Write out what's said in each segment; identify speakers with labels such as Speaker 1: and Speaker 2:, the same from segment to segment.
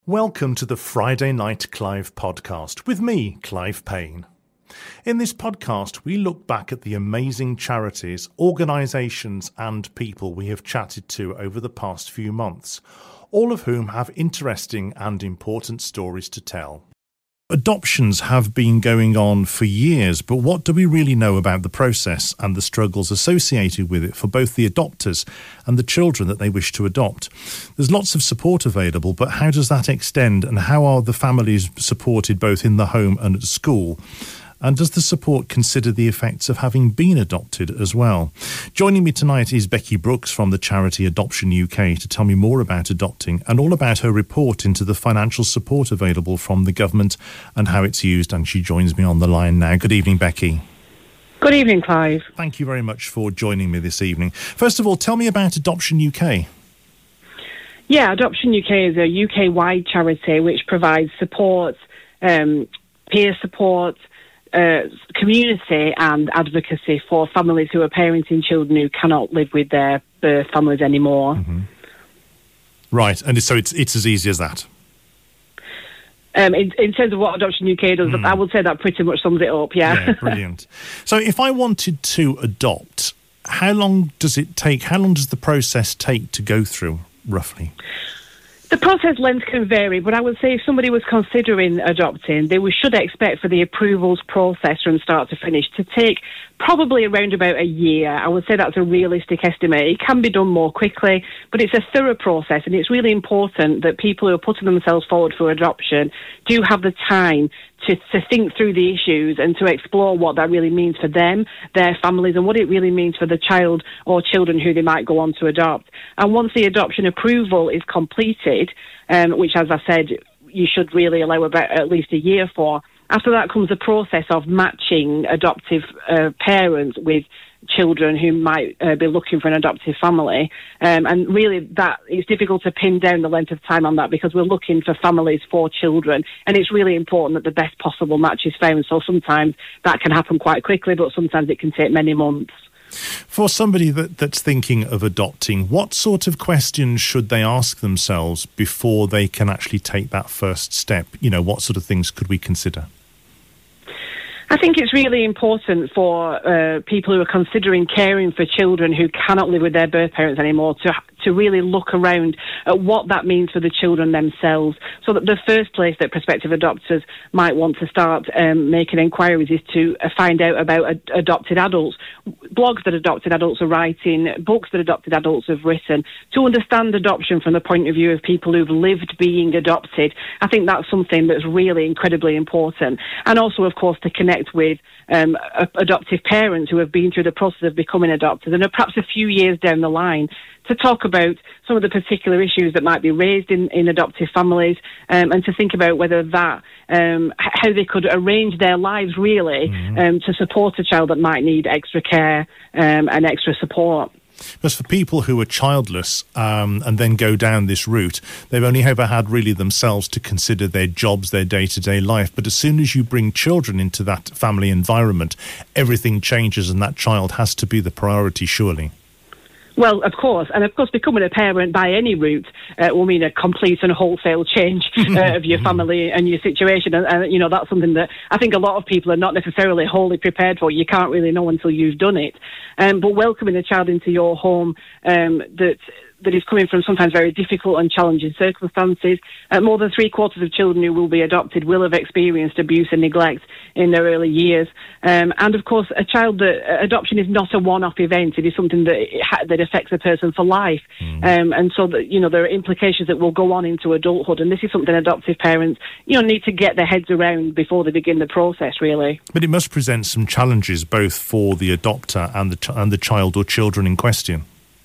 Speaker 1: Welcome to the Friday Night Clive podcast with me, Clive Payne. In this podcast, we look back at the amazing charities, organisations and people we have chatted to over the past few months, all of whom have interesting and important stories to tell. Adoptions have been going on for years, but what do we really know about the process and the struggles associated with it for both the adopters and the children that they wish to adopt? There's lots of support available, but how does that extend and how are the families supported both in the home and at school? And does the support consider the effects of having been adopted as well? Joining me tonight is Becky Brooks from the charity Adoption UK to tell me more about adopting and all about her report into the financial support available from the government and how it's used. And she joins me on the line now. Good evening, Becky.
Speaker 2: Good evening, Clive.
Speaker 1: Thank you very much for joining me this evening. First of all, tell me about Adoption UK.
Speaker 2: Yeah, Adoption UK is a UK-wide charity which provides support, peer support, community and advocacy for families who are parenting children who cannot live with their birth families anymore.
Speaker 1: Mm-hmm. Right, and so it's as easy as that?
Speaker 2: In terms of what Adoption UK does, I would say that pretty much sums it up, yeah.
Speaker 1: Yeah, brilliant. So if I wanted to adopt, how long does it take? How long does the process take to go through, roughly?
Speaker 2: The process length can vary, but I would say if somebody was considering adopting, they should expect for the approvals process from start to finish to take probably around about a year. I would say that's a realistic estimate. It can be done more quickly, but it's a thorough process, and it's really important that people who are putting themselves forward for adoption do have the time to think through the issues and to explore what that really means for them, their families, and what it really means for the child or children who they might go on to adopt. And once the adoption approval is completed, which, as I said, you should really allow about at least a year for, after that comes the process of matching adoptive parents with children who might be looking for an adoptive family. And really, that it's difficult to pin down the length of time on that because we're looking for families for children. And it's really important that the best possible match is found. So sometimes that can happen quite quickly, but sometimes it can take many months.
Speaker 1: For somebody that's thinking of adopting, what sort of questions should they ask themselves before they can actually take that first step? You know, what sort of things could we consider?
Speaker 2: I think it's really important for people who are considering caring for children who cannot live with their birth parents anymore to really look around at what that means for the children themselves. So that the first place that prospective adopters might want to start making inquiries is to find out about adopted adults, blogs that adopted adults are writing, books that adopted adults have written, to understand adoption from the point of view of people who've lived being adopted. I think that's something that's really incredibly important. And also, of course, to connect with adoptive parents who have been through the process of becoming adopted and are perhaps a few years down the line, to talk about some of the particular issues that might be raised in adoptive families, and to think about whether that, how they could arrange their lives really to support a child that might need extra care and extra support.
Speaker 1: But for people who are childless and then go down this route, they've only ever had really themselves to consider their jobs, their day-to-day life. But as soon as you bring children into that family environment, everything changes and that child has to be the priority, surely.
Speaker 2: Well, of course. And of course, becoming a parent by any route will mean a complete and wholesale change of your family and your situation. And, you know, that's something that I think a lot of people are not necessarily wholly prepared for. You can't really know until you've done it. But welcoming a child into your home that is coming from sometimes very difficult and challenging circumstances. More than 3/4 of children who will be adopted will have experienced abuse and neglect in their early years. And of course, adoption is not a one-off event. It is something that affects a person for life. And so that, you know, there are implications that will go on into adulthood. And this is something adoptive parents, you know, need to get their heads around before they begin the process, really.
Speaker 1: But it must present some challenges both for the adopter and the child or children in question.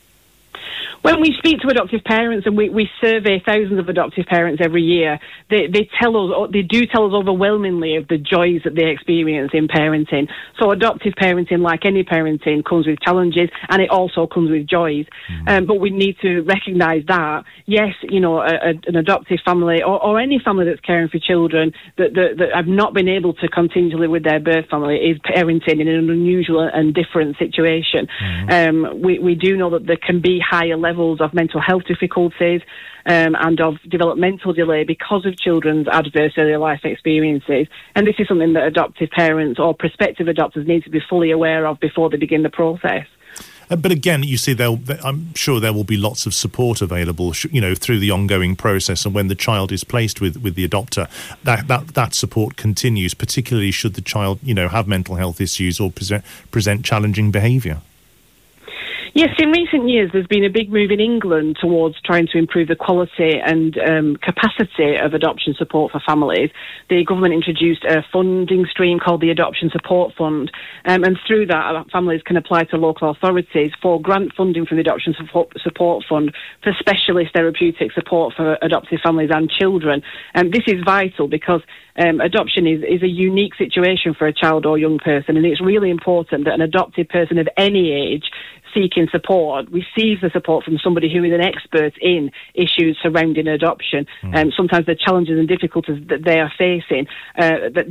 Speaker 2: When we speak to adoptive parents, and we survey thousands of adoptive parents every year, they do tell us overwhelmingly of the joys that they experience in parenting. So adoptive parenting, like any parenting, comes with challenges, and it also comes with joys. But we need to recognise that, yes, you know, an adoptive family or any family that's caring for children that have not been able to continue to live with their birth family is parenting in an unusual and different situation. We do know that there can be higher levels levels of mental health difficulties and of developmental delay because of children's adverse early life experiences. And this is something that adoptive parents or prospective adopters need to be fully aware of before they begin the process.
Speaker 1: But again, you see, I'm sure there will be lots of support available, through the ongoing process. And when the child is placed with the adopter, that support continues, particularly should the child, have mental health issues or present challenging behaviour.
Speaker 2: Yes, in recent years there's been a big move in England towards trying to improve the quality and capacity of adoption support for families. The government introduced a funding stream called the Adoption Support Fund, and through that families can apply to local authorities for grant funding from the Adoption Support Fund for specialist therapeutic support for adoptive families and children. And this is vital because adoption is a unique situation for a child or young person, and it's really important that an adopted person of any age seeking support receives the support from somebody who is an expert in issues surrounding adoption. Sometimes the challenges and difficulties that they are facing, that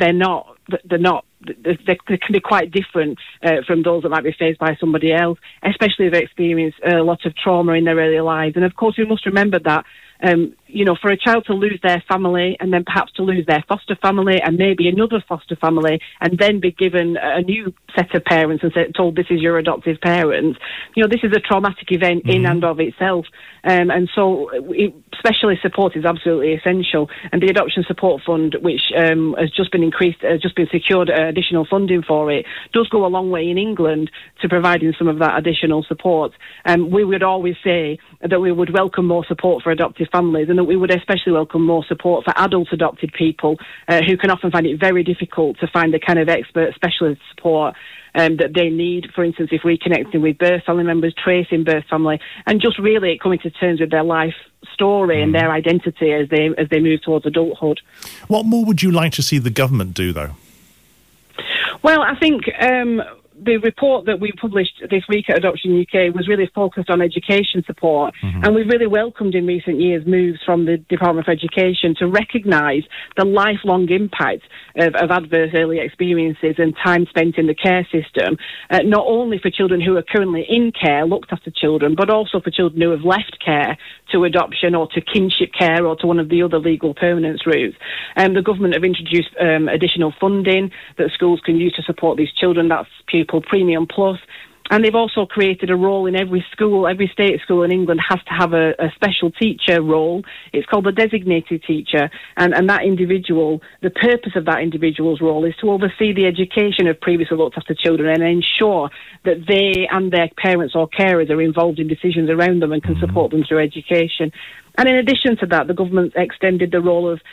Speaker 2: they can be quite different from those that might be faced by somebody else, especially if they experience a lot of trauma in their early lives. And of course, we must remember that for a child to lose their family and then perhaps to lose their foster family and maybe another foster family and then be given a new set of parents and told this is your adoptive parents, this is a traumatic event in and of itself. And so specialist support is absolutely essential. And the Adoption Support Fund, which has just been secured additional funding for it, does go a long way in England to providing some of that additional support. We would always say that we would welcome more support for adoptive families, and that we would especially welcome more support for adult adopted people who can often find it very difficult to find the kind of expert specialist support that they need. For instance, if we connect them with birth family members, tracing birth family, and just really coming to terms with their life story and their identity as they move towards adulthood. What more would you like to see the government do, though? Well, I think the report that we published this week at Adoption UK was really focused on education support, and we've really welcomed in recent years moves from the Department of Education to recognise the lifelong impact of adverse early experiences and time spent in the care system, not only for children who are currently in care, looked after children, but also for children who have left care to adoption or to kinship care or to one of the other legal permanence routes. The government have introduced additional funding that schools can use to support these children. That's Pupil Premium Plus. And they've also created a role in every school. Every state school in England has to have a special teacher role. It's called the designated teacher. And that individual, the purpose of that individual's role is to oversee the education of previously looked after children and ensure that they and their parents or carers are involved in decisions around them and can support them through education. And in addition to that, the government's extended the role of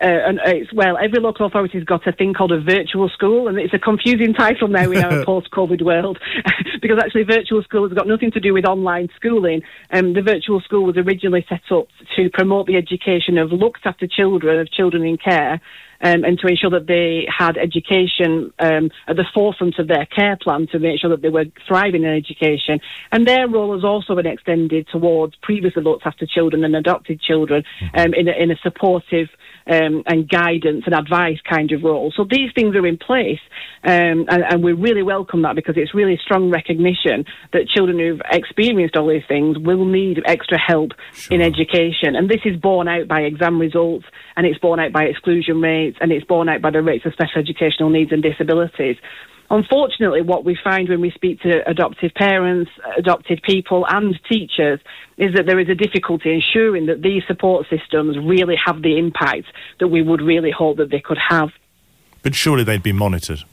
Speaker 2: every local authority's got a thing called a virtual school, and it's a confusing title now in our post-COVID world because actually virtual school has got nothing to do with online schooling. The virtual school was originally set up to promote the education of looked after children, of children in care, and to ensure that they had education at the forefront of their care plan to make sure that they were thriving in education. And their role has also been extended towards previously looked after children and adopted children in a supportive and guidance and advice kind of role. So these things are in place, and we really welcome that because it's really strong recognition that children who've experienced all these things will need extra help in education. And this is borne out by exam results, and it's borne out by exclusion rates, and it's borne out by the rates of special educational needs and disabilities. Unfortunately, what we find when we speak to adoptive parents, adopted people and teachers is that there is a difficulty ensuring that these support systems really have the impact that we would really hope that they could have.
Speaker 1: But surely they'd be monitored.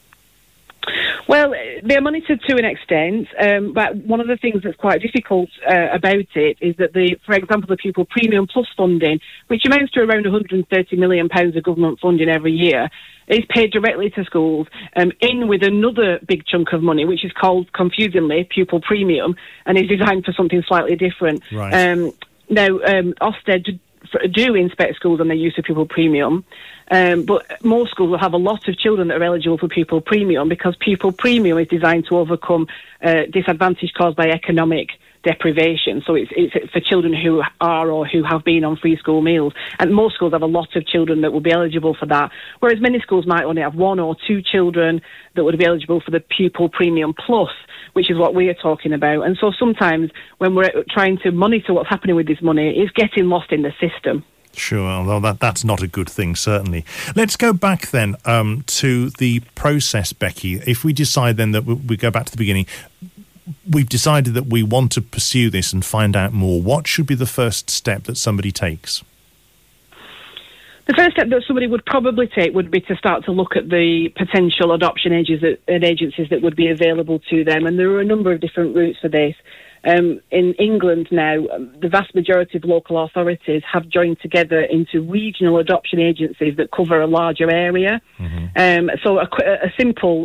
Speaker 2: Well, they're monitored to an extent, but one of the things that's quite difficult about it is that, for example, the Pupil Premium Plus funding, which amounts to around £130 million of government funding every year, is paid directly to schools in with another big chunk of money, which is called, confusingly, Pupil Premium, and is designed for something slightly different.
Speaker 1: Right.
Speaker 2: Now, Ofsted do inspect schools on their use of Pupil Premium, but most schools will have a lot of children that are eligible for Pupil Premium because Pupil Premium is designed to overcome disadvantage caused by economic deprivation. So it's for children who are or who have been on free school meals. And most schools have a lot of children that will be eligible for that, whereas many schools might only have 1 or 2 children that would be eligible for the Pupil Premium Plus, which is what we are talking about. And so sometimes when we're trying to monitor what's happening with this money, it's getting lost in the system.
Speaker 1: Sure, although that's not a good thing, certainly. Let's go back then to the process, Becky. If we decide then that we go back to the beginning, we've decided that we want to pursue this and find out more. What should be the first step that somebody takes?
Speaker 2: The first step that somebody would probably take would be to start to look at the potential adoption agencies that would be available to them. And there are a number of different routes for this. In England now, the vast majority of local authorities have joined together into regional adoption agencies that cover a larger area. Mm-hmm. So a simple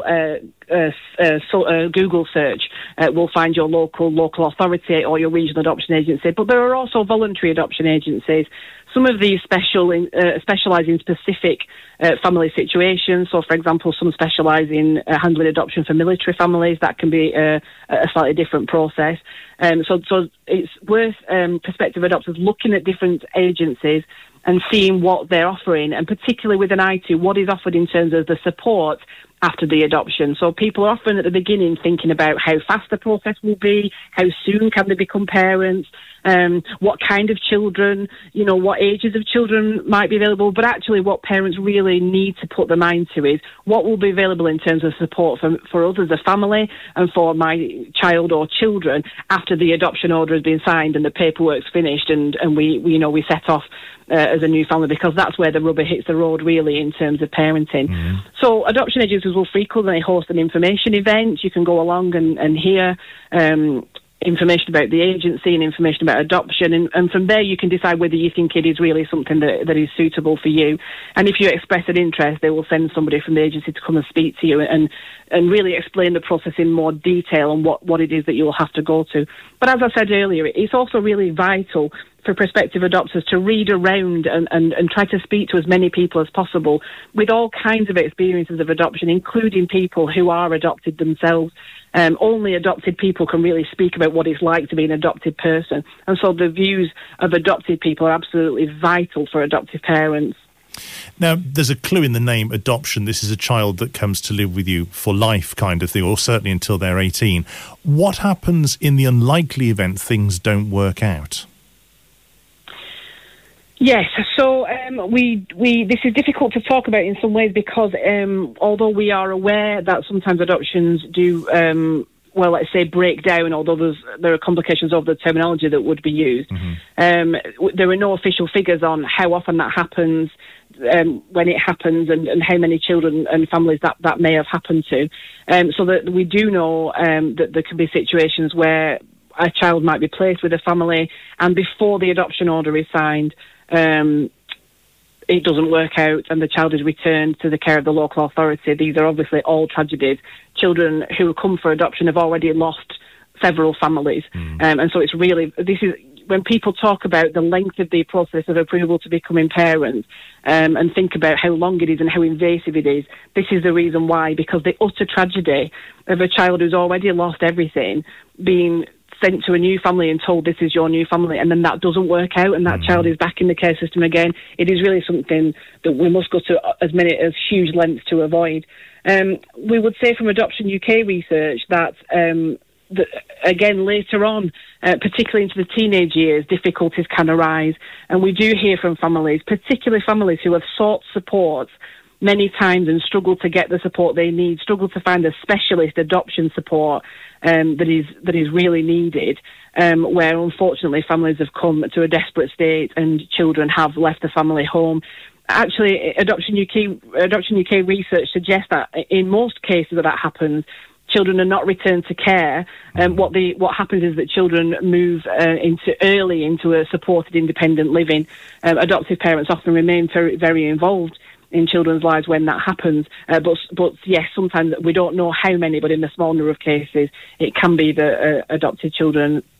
Speaker 2: Google search will find your local authority or your regional adoption agency. But there are also voluntary adoption agencies. Some of these specialise in specific family situations. So, for example, some specialise in handling adoption for military families. That can be a slightly different process. So it's worth prospective adopters looking at different agencies and seeing what they're offering, and particularly with an eye to what is offered in terms of the support after the adoption. So people are often at the beginning thinking about how fast the process will be, how soon can they become parents, what kind of children, what ages of children might be available. But actually what parents really need to put their mind to is what will be available in terms of support for us as a family and for my child or children after the adoption order has been signed and the paperwork's finished and we set off as a new family, because that's where the rubber hits the road really in terms of parenting. Mm-hmm. So adoption agencies will frequently host an information event. You can go along and hear information about the agency and information about adoption, and from there you can decide whether you think it is really something that is suitable for you. And if you express an interest, they will send somebody from the agency to come and speak to you and really explain the process in more detail and what it is that you'll have to go to. But as I said earlier, it's also really vital for prospective adopters to read around and try to speak to as many people as possible with all kinds of experiences of adoption, including people who are adopted themselves. Only adopted people can really speak about what it's like to be an adopted person. And so the views of adopted people are absolutely vital for adoptive parents.
Speaker 1: Now, there's a clue in the name adoption. This is a child that comes to live with you for life kind of thing, or certainly until they're 18. What happens in the unlikely event things don't work out?
Speaker 2: Yes, so this is difficult to talk about in some ways because although we are aware that sometimes adoptions do, let's say break down, although there are complications of the terminology that would be used, mm-hmm. There are no official figures on how often that happens, when it happens, and how many children and families that may have happened to. So that we do know that there can be situations where a child might be placed with a family, and before the adoption order is signed, it doesn't work out and the child is returned to the care of the local authority. These are obviously all tragedies. Children who come for adoption have already lost several families. And so it's really, when people talk about the length of the process of approval to becoming parents, and think about how long it is and how invasive it is, this is the reason why, because the utter tragedy of a child who's already lost everything being sent to a new family and told this is your new family, and then that doesn't work out and that child is back in the care system again. It is really something that we must go to as huge lengths to avoid. We would say from Adoption UK research that again, later on, particularly into the teenage years, difficulties can arise. And we do hear from families, particularly families who have sought support many times and struggle to get the support they need, struggle to find the specialist adoption support that is really needed, where unfortunately families have come to a desperate state and children have left the family home. Actually, Adoption UK research suggests that in most cases that happens, children are not returned to care. What happens is that children move into a supported independent living. Adoptive parents often remain very, very involved in children's lives when that happens. But yes, sometimes we don't know how many, but in a small number of cases, it can be that adopted children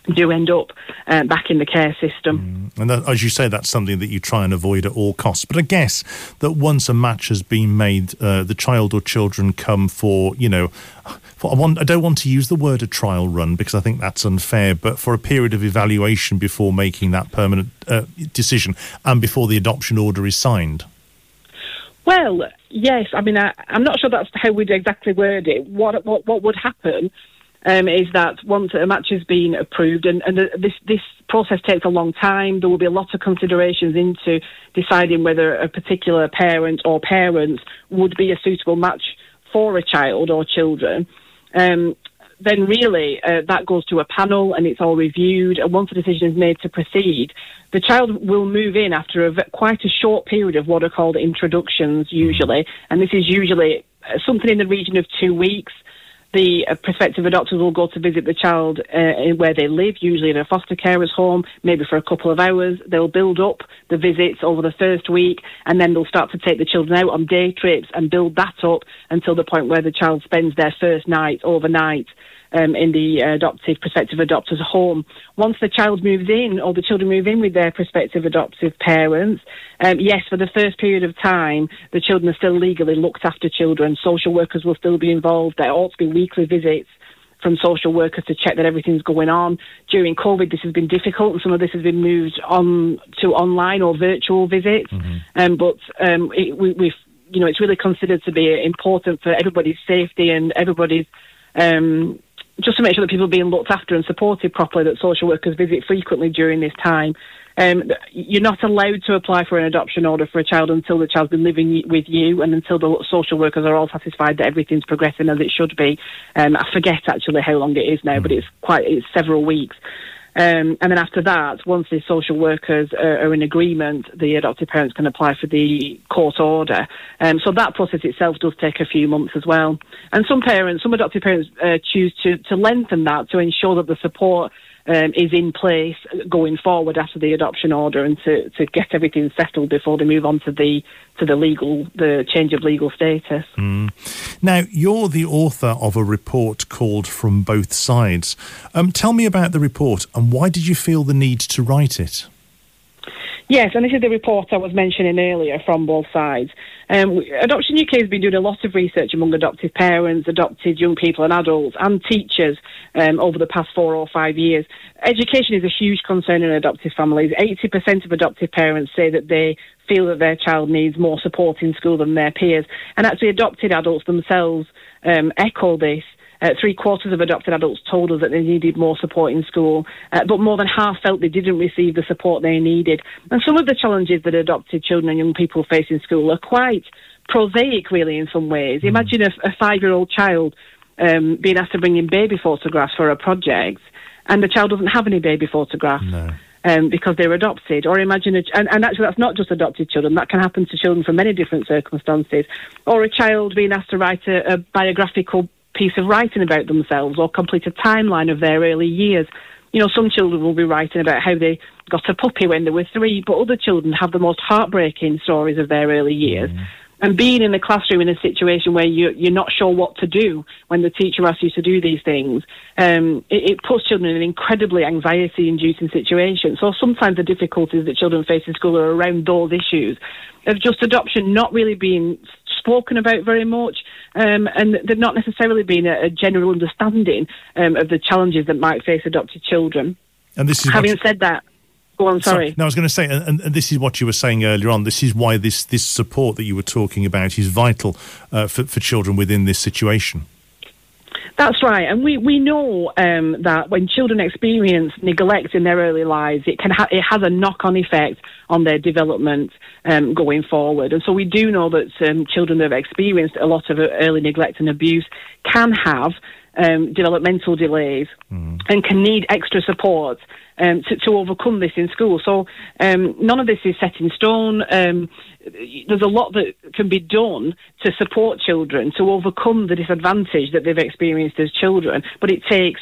Speaker 2: do end up back in the care system.
Speaker 1: And that, as you say, that's something that you try and avoid at all costs. But I guess that once a match has been made, the child or children come for, I don't want to use the word a trial run because I think that's unfair, but for a period of evaluation before making that permanent decision and before the adoption order is signed.
Speaker 2: Well, yes. I mean, I'm not sure that's how we'd exactly word it. What would happen is that once a match has been approved, and this process takes a long time, there will be a lot of considerations into deciding whether a particular parent or parents would be a suitable match for a child or children. Then really that goes to a panel and it's all reviewed, and once a decision is made to proceed, the child will move in after quite a short period of what are called introductions usually, and this is usually something in the region of 2 weeks. The prospective adopters will go to visit the child where they live, usually in a foster carer's home, maybe for a couple of hours. They'll build up the visits over the first week, and then they'll start to take the children out on day trips and build that up until the point where the child spends their first night overnight in the prospective adopter's home. Once the child moves in, or the children move in with their prospective adoptive parents, yes, for the first period of time, the children are still legally looked after children. Social workers will still be involved. There ought to be weekly visits from social workers to check that everything's going on. During COVID, this has been difficult, and some of this has been moved on to online or virtual visits. It's really considered to be important for everybody's safety and everybody's just to make sure that people are being looked after and supported properly, that social workers visit frequently during this time. You're not allowed to apply for an adoption order for a child until the child's been living with you and until the social workers are all satisfied that everything's progressing as it should be. I forget actually how long it is now, but it's several weeks. And then after that, once the social workers are in agreement, the adoptive parents can apply for the court order. So that process itself does take a few months as well. And some adoptive parents choose to lengthen that to ensure that the support is in place going forward after the adoption order, and to get everything settled before they move on to the change of legal status.
Speaker 1: Now, you're the author of a report called From Both Sides. Tell me about the report, and why did you feel the need to write it?
Speaker 2: Yes, and this is the report I was mentioning earlier, From Both Sides. Adoption UK has been doing a lot of research among adoptive parents, adopted young people and adults, and teachers over the past 4 or 5 years. Education is a huge concern in adoptive families. 80% of adoptive parents say that they feel that their child needs more support in school than their peers. And actually adopted adults themselves echo this. 3/4 of adopted adults told us that they needed more support in school, but more than half felt they didn't receive the support they needed. And some of the challenges that adopted children and young people face in school are quite prosaic, really, in some ways. Imagine a 5-year-old child being asked to bring in baby photographs for a project, and the child doesn't have any baby photographs.
Speaker 1: No.
Speaker 2: Because they're adopted. Or imagine, and actually that's not just adopted children, that can happen to children from many different circumstances. Or a child being asked to write a biographical piece of writing about themselves, or complete a timeline of their early years. Some children will be writing about how they got a puppy when they were 3, but other children have the most heartbreaking stories of their early years. And being in the classroom in a situation where you're not sure what to do when the teacher asks you to do these things, it puts children in an incredibly anxiety-inducing situation. So sometimes the difficulties that children face in school are around those issues of just adoption not really being spoken about very much, and there not necessarily being a general understanding of the challenges that might face adopted children.
Speaker 1: And this is
Speaker 2: having said that. Go on, sorry.
Speaker 1: No, I was going to say, and this is what you were saying earlier on, this is why this support that you were talking about is vital for children within this situation.
Speaker 2: That's right, and we know that when children experience neglect in their early lives, it has a knock-on effect on their development going forward. And so we do know that children that have experienced a lot of early neglect and abuse can have developmental delays and can need extra support to overcome this in school. So none of this is set in stone. There's a lot that can be done to support children to overcome the disadvantage that they've experienced as children. But it takes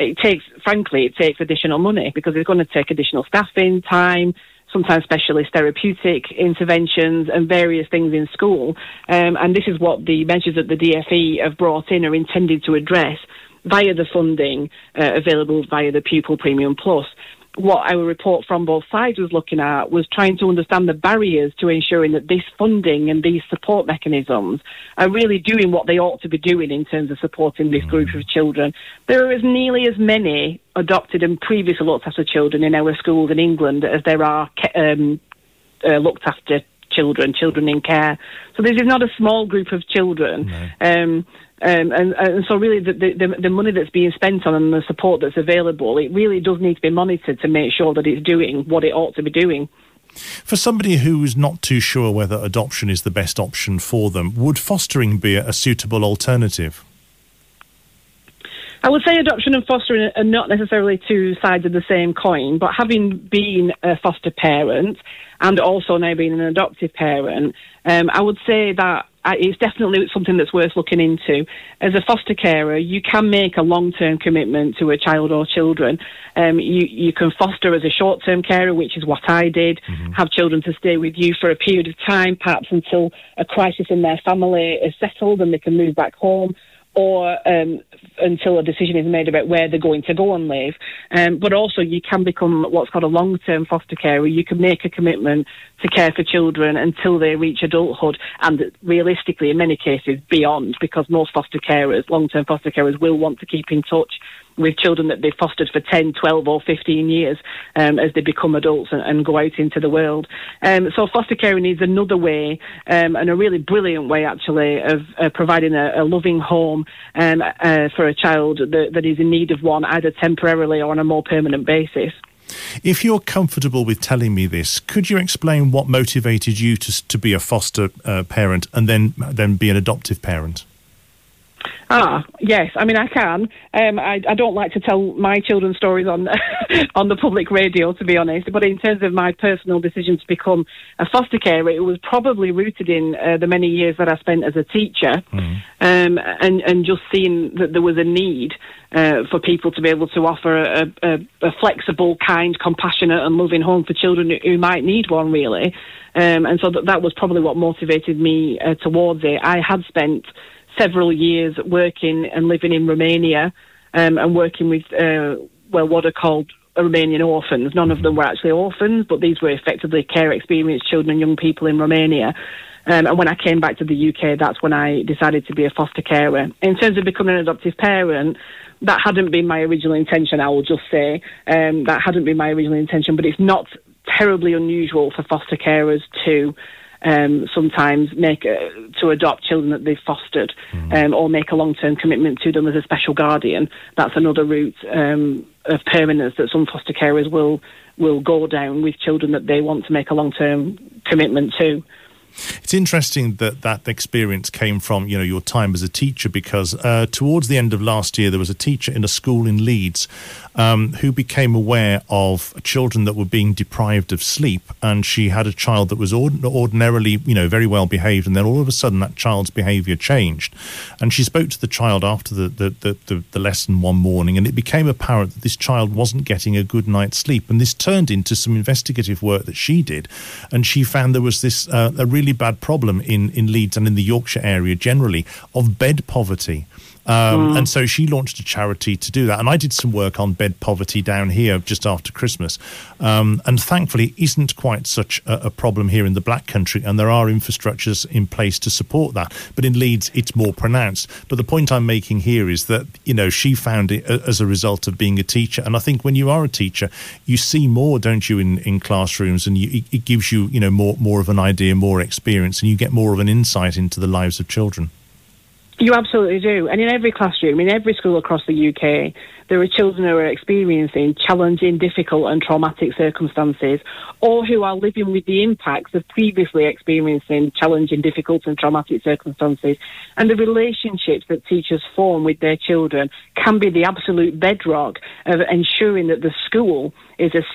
Speaker 2: additional money, because it's going to take additional staffing, time, sometimes specialist therapeutic interventions and various things in school. And this is what the measures that the DFE have brought in are intended to address. via the funding available via the Pupil Premium Plus. What our report from both sides was looking at was trying to understand the barriers to ensuring that this funding and these support mechanisms are really doing what they ought to be doing in terms of supporting this group of children. There are as nearly as many adopted and previously looked after children in our schools in England as there are looked after children in care. So this is not a small group of children. No. And so really the money that's being spent on and the support that's available, it really does need to be monitored to make sure that it's doing what it ought to be doing.
Speaker 1: For somebody who is not too sure whether adoption is the best option for them, would fostering be a suitable alternative?
Speaker 2: I would say adoption and fostering are not necessarily two sides of the same coin, but having been a foster parent and also now being an adoptive parent, I would say that it's definitely something that's worth looking into. As a foster carer, you can make a long-term commitment to a child or children. You can foster as a short-term carer, which is what I did, have children to stay with you for a period of time, perhaps until a crisis in their family is settled and they can move back home, or until a decision is made about where they're going to go and live. But also you can become what's called a long-term foster carer. You can make a commitment to care for children until they reach adulthood, and realistically, in many cases, beyond, because most foster carers, long-term foster carers, will want to keep in touch with children that they've fostered for 10, 12 or 15 years as they become adults and go out into the world. So foster caring is another way, and a really brilliant way, actually, of providing a loving home for a child that is in need of one, either temporarily or on a more permanent basis.
Speaker 1: If you're comfortable with telling me this, could you explain what motivated you to be a foster parent and then be an adoptive parent?
Speaker 2: Yes. I mean, I can. I don't like to tell my children's stories on on the public radio, to be honest. But in terms of my personal decision to become a foster carer, it was probably rooted in the many years that I spent as a teacher, and just seeing that there was a need for people to be able to offer a flexible, kind, compassionate and loving home for children who might need one, really. And so that was probably what motivated me towards it. I had spent several years working and living in Romania and working with, what are called Romanian orphans. None of them were actually orphans, but these were effectively care experienced children and young people in Romania. And when I came back to the UK, that's when I decided to be a foster carer. In terms of becoming an adoptive parent, that hadn't been my original intention, I will just say. That hadn't been my original intention, but it's not terribly unusual for foster carers to sometimes to adopt children that they've fostered, or make a long-term commitment to them as a special guardian. That's another route of permanence that some foster carers will go down with children that they want to make a long-term commitment to.
Speaker 1: It's interesting that experience came from, your time as a teacher, because towards the end of last year, there was a teacher in a school in Leeds who became aware of children that were being deprived of sleep, and she had a child that was ordinarily, very well behaved, and then all of a sudden that child's behaviour changed. And she spoke to the child after the lesson one morning, and it became apparent that this child wasn't getting a good night's sleep. And this turned into some investigative work that she did, and she found there was this a really bad problem in Leeds and in the Yorkshire area generally of bed poverty. And so she launched a charity to do that. And I did some work on bed poverty down here just after Christmas. And thankfully, it isn't quite such a problem here in the Black Country. And there are infrastructures in place to support that. But in Leeds, it's more pronounced. But the point I'm making here is that, she found it as a result of being a teacher. And I think when you are a teacher, you see more, don't you, in classrooms. And it gives you, more of an idea, more experience. And you get more of an insight into the lives of children.
Speaker 2: You absolutely do. And in every classroom, in every school across the UK, there are children who are experiencing challenging, difficult and traumatic circumstances, or who are living with the impacts of previously experiencing challenging, difficult and traumatic circumstances. And the relationships that teachers form with their children can be the absolute bedrock of ensuring that the school is a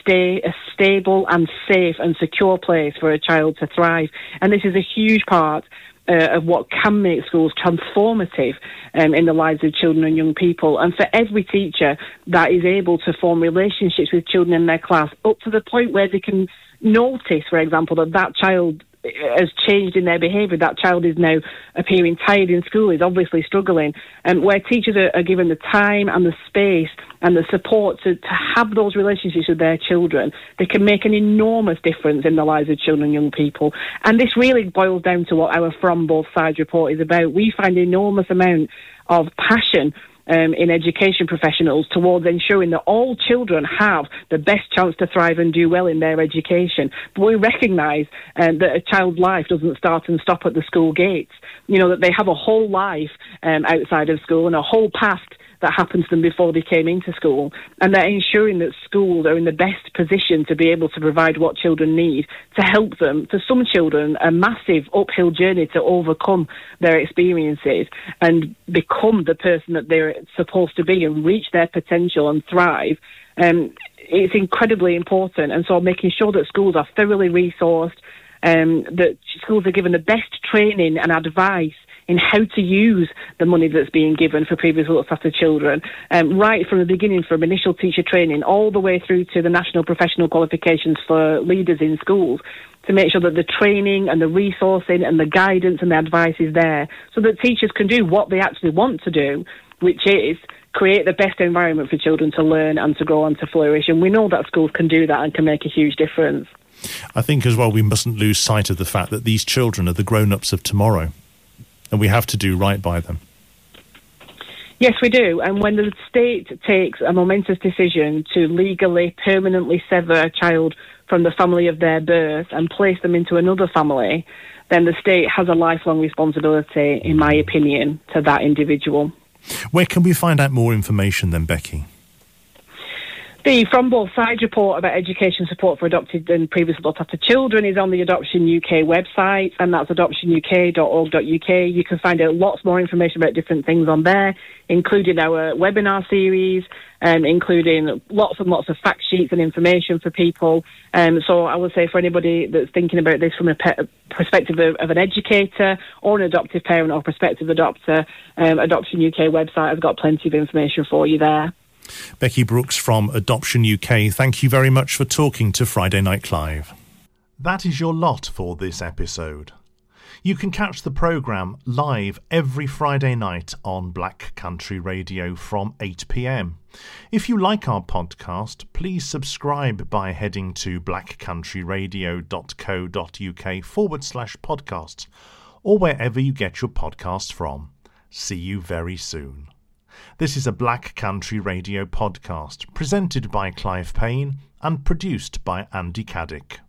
Speaker 2: stable and safe and secure place for a child to thrive. And this is a huge part of what can make schools transformative in the lives of children and young people. And for every teacher that is able to form relationships with children in their class up to the point where they can notice, for example, that child has changed in their behaviour. That child is now appearing tired in school, is obviously struggling, and where teachers are given the time and the space and the support to have those relationships with their children, they can make an enormous difference in the lives of children and young people. And this really boils down to what our From Both Sides report is about. We find an enormous amount of passion in education professionals towards ensuring that all children have the best chance to thrive and do well in their education. But we recognise that a child's life doesn't start and stop at the school gates. You know, that they have a whole life outside of school and a whole past that happened to them before they came into school, and they're ensuring that schools are in the best position to be able to provide what children need to help them. For some children, a massive uphill journey to overcome their experiences and become the person that they're supposed to be and reach their potential and thrive. It's incredibly important, and so making sure that schools are thoroughly resourced, that schools are given the best training and advice in how to use the money that's being given for previously looked after children, right from the beginning, from initial teacher training all the way through to the national professional qualifications for leaders in schools, to make sure that the training and the resourcing and the guidance and the advice is there so that teachers can do what they actually want to do, which is create the best environment for children to learn and to grow and to flourish. And we know that schools can do that and can make a huge difference.
Speaker 1: I think as well we mustn't lose sight of the fact that these children are the grown-ups of tomorrow, and we have to do right by them.
Speaker 2: Yes, we do. And when the state takes a momentous decision to legally, permanently sever a child from the family of their birth and place them into another family, then the state has a lifelong responsibility, in my opinion, to that individual.
Speaker 1: Where can we find out more information then, Becky?
Speaker 2: The From Both Sides report about education support for adopted and previously looked after children is on the Adoption UK website, and that's adoptionuk.org.uk. You can find out lots more information about different things on there, including our webinar series, including lots and lots of fact sheets and information for people. So I would say for anybody that's thinking about this from a perspective of an educator or an adoptive parent or prospective adopter, Adoption UK website has got plenty of information for you there.
Speaker 1: Becky Brooks from Adoption UK, thank you very much for talking to Friday Night Clive. That is your lot for this episode. You can catch the programme live every Friday night on Black Country Radio from 8 p.m. If you like our podcast, please subscribe by heading to blackcountryradio.co.uk/podcasts or wherever you get your podcasts from. See you very soon. This is a Black Country Radio podcast presented by Clive Payne and produced by Andy Caddick.